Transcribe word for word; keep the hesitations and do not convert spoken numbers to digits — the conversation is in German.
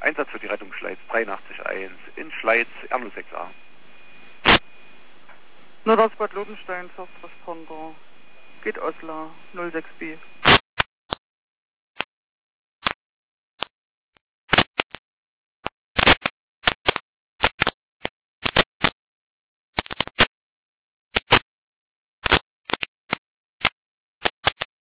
Einsatz für die Rettung Schleiz dreiundachtzig eins in Schleiz R null sechs A. Nordost Bad Lobenstein, First Responder. Geht Osler null sechs B.